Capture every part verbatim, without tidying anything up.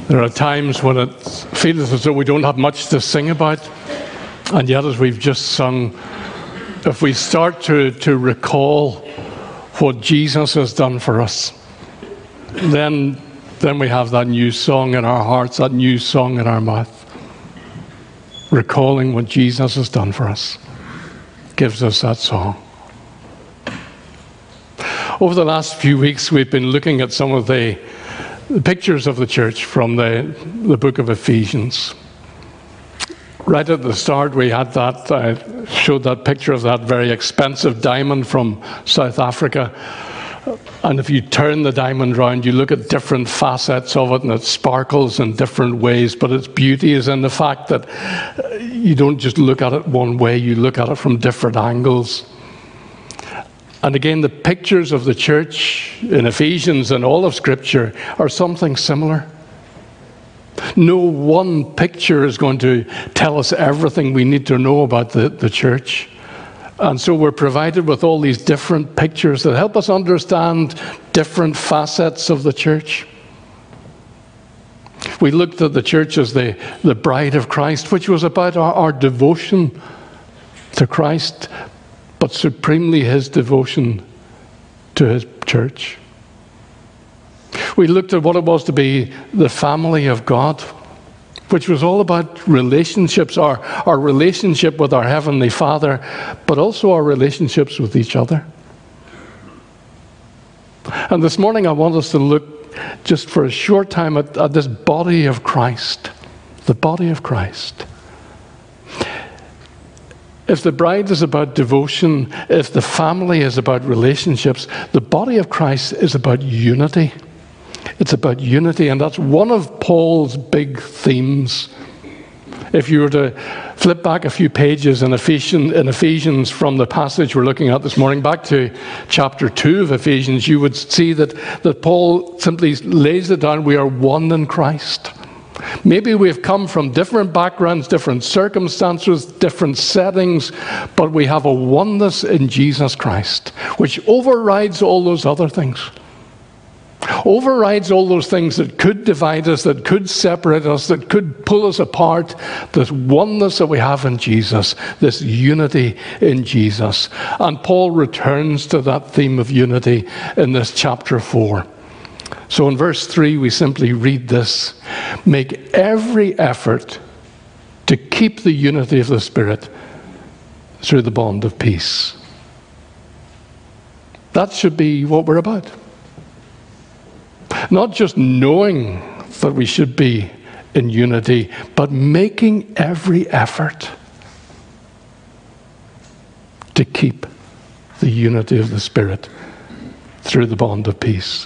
There are times when it feels as though we don't have much to sing about, and yet as we've just sung, if we start to, to recall what Jesus has done for us, then, then we have that new song in our hearts, that new song in our mouth, recalling what Jesus has done for us, gives us that song. Over the last few weeks, we've been looking at some of the The pictures of the church from the, the book of Ephesians. Right at the start, we had that, I showed that picture of that very expensive diamond from South Africa. And if you turn the diamond round, you look at different facets of it, and it sparkles in different ways. But its beauty is in the fact that you don't just look at it one way, you look at it from different angles. And again, the pictures of the church in Ephesians and all of Scripture are something similar. No one picture is going to tell us everything we need to know about the, the church. And so we're provided with all these different pictures that help us understand different facets of the church. We looked at the church as the, the bride of Christ, which was about our, our devotion to Christ, but supremely his devotion to his church. We looked at what it was to be the family of God, which was all about relationships, our, our relationship with our Heavenly Father, but also our relationships with each other. And this morning I want us to look just for a short time at, at this body of Christ, the body of Christ. If the bride is about devotion, if the family is about relationships, the body of Christ is about unity. It's about unity, and that's one of Paul's big themes. If you were to flip back a few pages in Ephesians, in Ephesians from the passage we're looking at this morning, back to chapter two of Ephesians, you would see that, that Paul simply lays it down, we are one in Christ. Maybe we've come from different backgrounds, different circumstances, different settings, but we have a oneness in Jesus Christ, which overrides all those other things. Overrides all those things that could divide us, that could separate us, that could pull us apart. This oneness that we have in Jesus, this unity in Jesus. And Paul returns to that theme of unity in this chapter four. So in verse three, we simply read this: make every effort to keep the unity of the Spirit through the bond of peace. That should be what we're about. Not just knowing that we should be in unity, but making every effort to keep the unity of the Spirit through the bond of peace.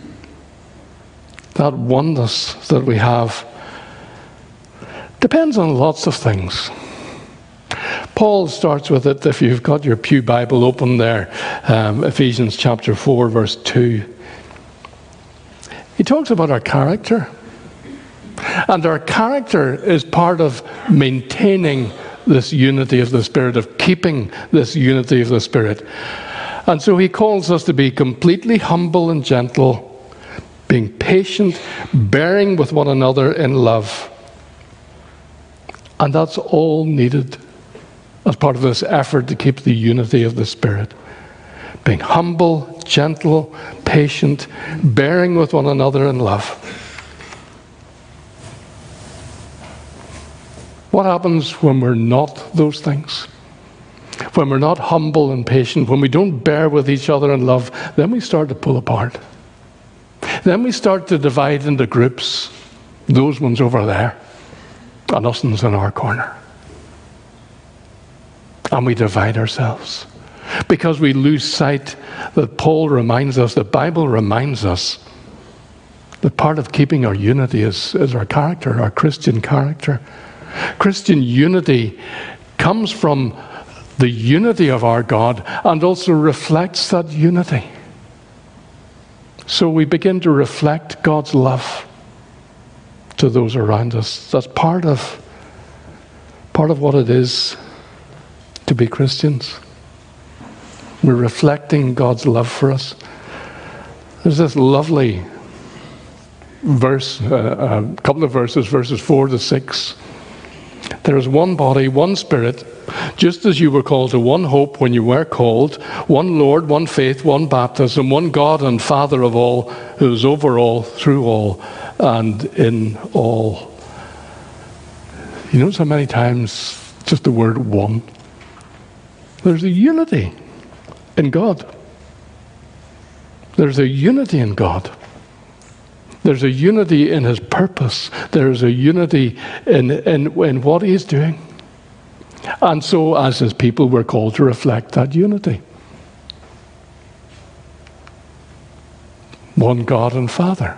That oneness that we have depends on lots of things. Paul starts with it, if you've got your Pew Bible open there, um, Ephesians chapter four, verse two. He talks about our character. And our character is part of maintaining this unity of the Spirit, of keeping this unity of the Spirit. And so he calls us to be completely humble and gentle, being patient, bearing with one another in love. And that's all needed as part of this effort to keep the unity of the Spirit. Being humble, gentle, patient, bearing with one another in love. What happens when we're not those things? When we're not humble and patient, when we don't bear with each other in love, then we start to pull apart. Then we start to divide into groups. Those ones over there, and us ones in our corner. And we divide ourselves. Because we lose sight that Paul reminds us, the Bible reminds us, that part of keeping our unity is, is our character, our Christian character. Christian unity comes from the unity of our God and also reflects that unity. So we begin to reflect God's love to those around us. That's part of, part of what it is to be Christians. We're reflecting God's love for us. There's this lovely verse, uh, a couple of verses, verses four to six. There is one body, one Spirit, just as you were called to one hope when you were called, one Lord, one faith, one baptism, one God and Father of all, who is over all, through all, and in all. You notice how many times just the word one? There's a unity in God. There's a unity in God. There's a unity in his purpose. There's a unity in, in, in what he's doing. And so, as his people, we're called to reflect that unity. One God and Father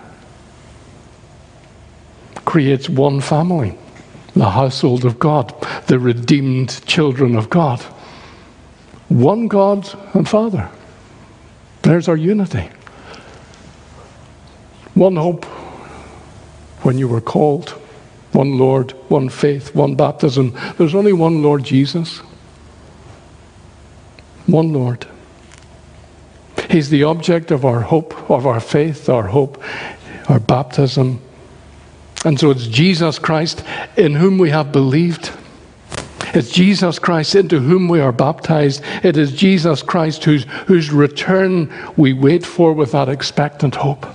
creates one family, the household of God, the redeemed children of God. One God and Father. There's our unity. One hope when you were called. One Lord, one faith, one baptism. There's only one Lord Jesus. One Lord. He's the object of our hope, of our faith, our hope, our baptism. And so it's Jesus Christ in whom we have believed. It's Jesus Christ into whom we are baptized. It is Jesus Christ whose, whose return we wait for with that expectant hope.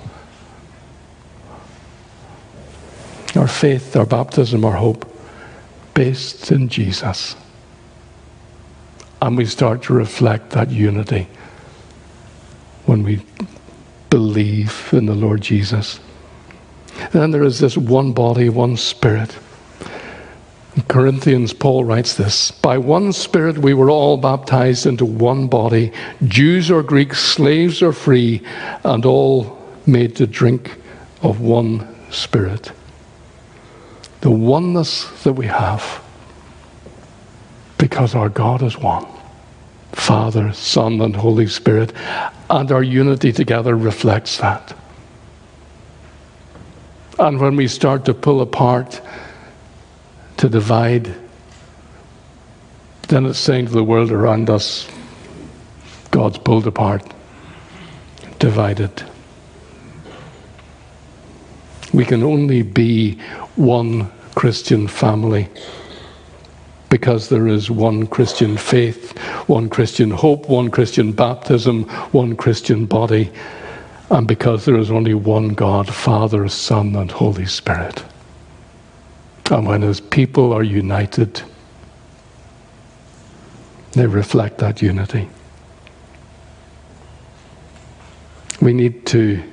Our faith, our baptism, our hope, based in Jesus. And we start to reflect that unity when we believe in the Lord Jesus. Then there is this one body, one Spirit. In Corinthians, Paul writes this: by one Spirit we were all baptized into one body, Jews or Greeks, slaves or free, and all made to drink of one Spirit. The oneness that we have because our God is one. Father, Son, and Holy Spirit. And our unity together reflects that. And when we start to pull apart, to divide, then it's saying to the world around us, God's pulled apart, divided. We can only be one Christian family because there is one Christian faith, one Christian hope, one Christian baptism, one Christian body, and because there is only one God, Father, Son, and Holy Spirit. And when his people are united, they reflect that unity. We need to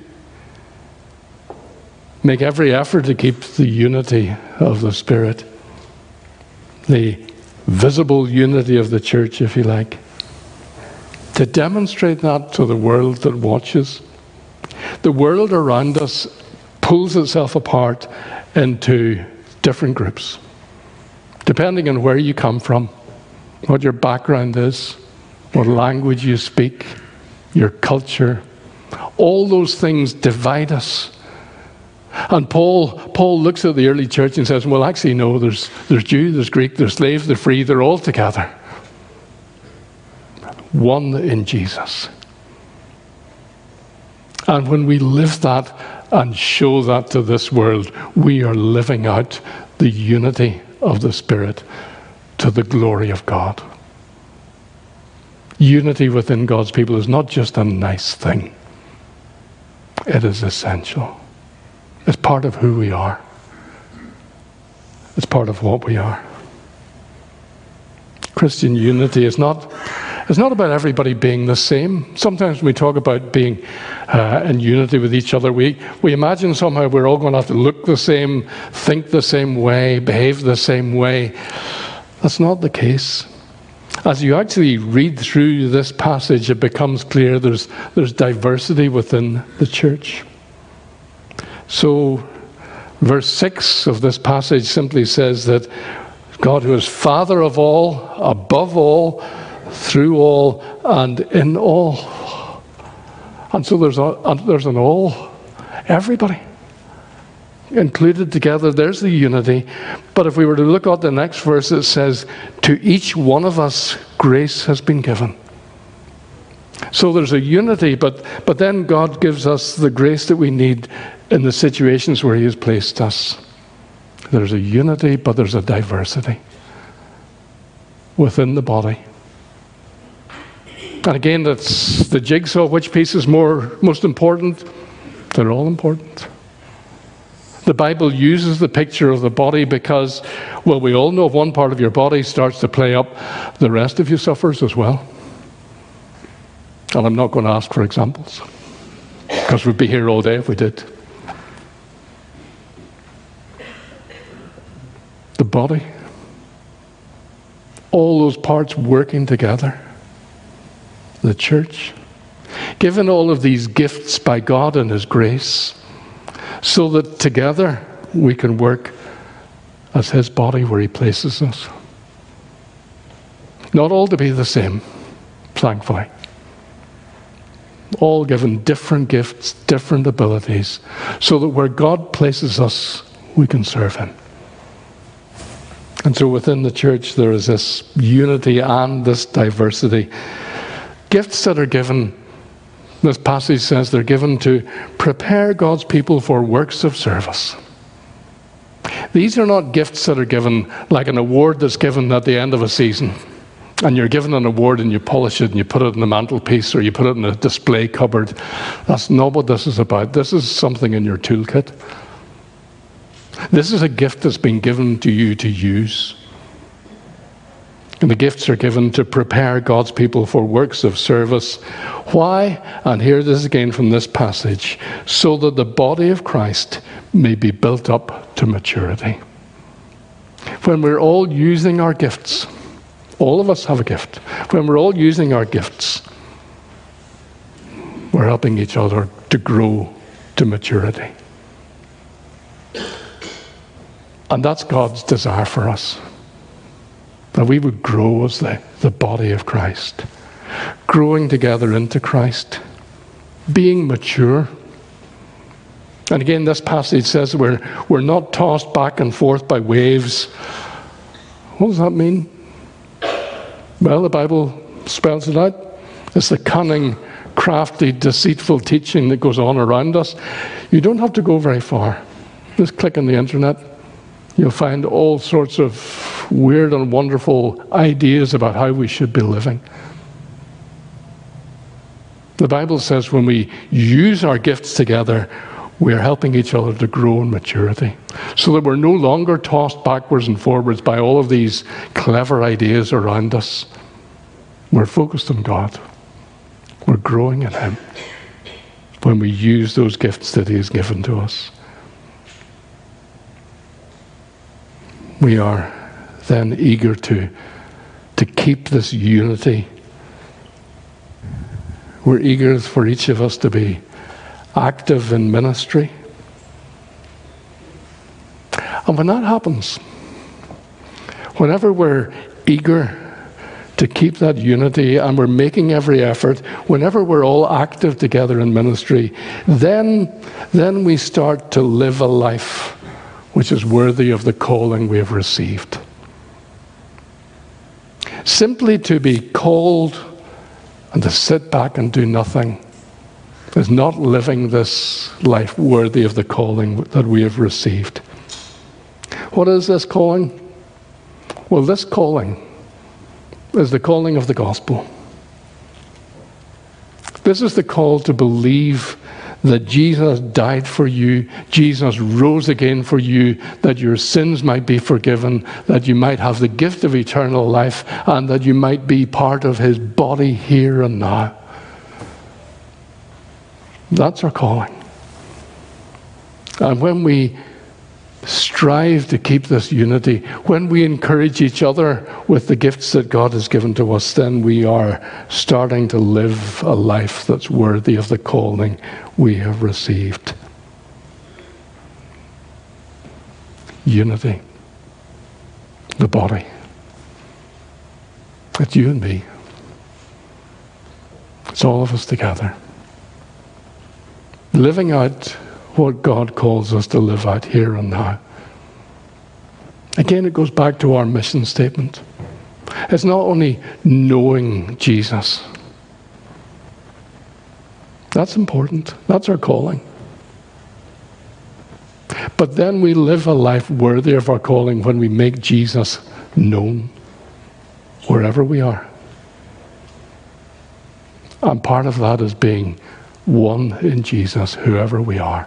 make every effort to keep the unity of the Spirit, the visible unity of the church, if you like, to demonstrate that to the world that watches. The world around us pulls itself apart into different groups, depending on where you come from, what your background is, what language you speak, your culture. All those things divide us. And Paul Paul looks at the early church and says, well, actually, no, there's, there's Jew, there's Greek, there's slave, there's free, they're all together. One in Jesus. And when we live that and show that to this world, we are living out the unity of the Spirit to the glory of God. Unity within God's people is not just a nice thing. It is essential. It's part of who we are. It's part of what we are. Christian unity is not, it's not about everybody being the same. Sometimes when we talk about being uh, in unity with each other, we, we imagine somehow we're all going to have to look the same, think the same way, behave the same way. That's not the case. As you actually read through this passage, it becomes clear there's, there's diversity within the church. So, verse six of this passage simply says that God, who is Father of all, above all, through all, and in all. And so there's, a, there's an all, everybody included together. There's the unity. But if we were to look at the next verse, it says, to each one of us grace has been given. So there's a unity, but, but then God gives us the grace that we need in the situations where he has placed us. There's a unity, but there's a diversity within the body. And again, that's the jigsaw. Which piece is more most important? They're all important. The Bible uses the picture of the body because, well, we all know if one part of your body starts to play up, the rest of you suffers as well. And I'm not going to ask for examples, because we'd be here all day if we did. The body, all those parts working together. The church, given all of these gifts by God and His grace, so that together we can work as His body where He places us. Not all to be the same, thankfully. All given different gifts, different abilities, so that where God places us, we can serve Him. And so within the church, there is this unity and this diversity. Gifts that are given, this passage says they're given to prepare God's people for works of service. These are not gifts that are given like an award that's given at the end of a season. And you're given an award and you polish it and you put it in the mantelpiece or you put it in a display cupboard. That's not what this is about. This is something in your toolkit. This is a gift that's been given to you to use. And the gifts are given to prepare God's people for works of service. Why? And here this is again from this passage. So that the body of Christ may be built up to maturity. When we're all using our gifts, all of us have a gift. When we're all using our gifts, we're helping each other to grow to maturity. And that's God's desire for us. That we would grow as the, the body of Christ. Growing together into Christ. Being mature. And again, this passage says we're, we're not tossed back and forth by waves. What does that mean? Well, the Bible spells it out. It's the cunning, crafty, deceitful teaching that goes on around us. You don't have to go very far. Just click on the internet. You'll find all sorts of weird and wonderful ideas about how we should be living. The Bible says when we use our gifts together, we're helping each other to grow in maturity. So that we're no longer tossed backwards and forwards by all of these clever ideas around us. We're focused on God. We're growing in Him when we use those gifts that He has given to us. We are then eager to, to keep this unity. We're eager for each of us to be active in ministry. And when that happens, whenever we're eager to keep that unity and we're making every effort, whenever we're all active together in ministry, then, then we start to live a life which is worthy of the calling we have received. Simply to be called and to sit back and do nothing is not living this life worthy of the calling that we have received. What is this calling? Well, this calling is the calling of the gospel. This is the call to believe that Jesus died for you, Jesus rose again for you, that your sins might be forgiven, that you might have the gift of eternal life, and that you might be part of His body here and now. That's our calling. And when we strive to keep this unity, when we encourage each other with the gifts that God has given to us, then we are starting to live a life that's worthy of the calling we have received. Unity. The body. It's you and me. It's all of us together. Living out what God calls us to live out here and now. Again, it goes back to our mission statement. It's not only knowing Jesus. That's important. That's our calling. But then we live a life worthy of our calling when we make Jesus known wherever we are. And part of that is being one in Jesus, whoever we are.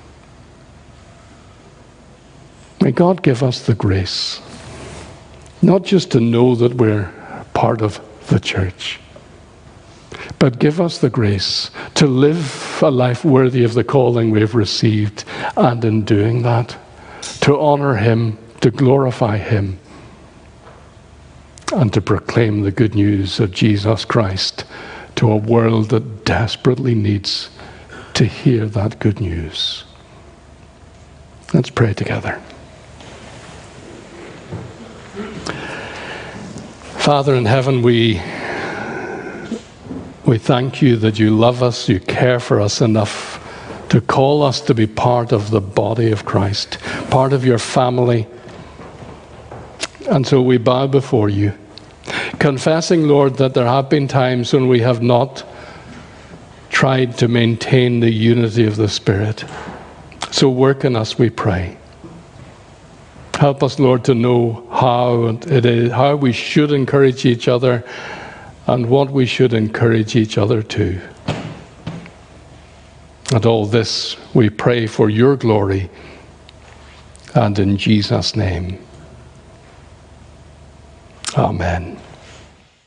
May God give us the grace, not just to know that we're part of the church, but give us the grace to live a life worthy of the calling we've received, and in doing that, to honor Him, to glorify Him, and to proclaim the good news of Jesus Christ to a world that desperately needs to hear that good news. Let's pray together. Father in heaven, we we thank you that you love us, you care for us enough to call us to be part of the body of Christ, part of your family. And so we bow before you, confessing, Lord, that there have been times when we have not tried to maintain the unity of the Spirit. So work in us, we pray. Help us, Lord, to know how it is, how we should encourage each other and what we should encourage each other to. And all this we pray for your glory and in Jesus' name. Amen.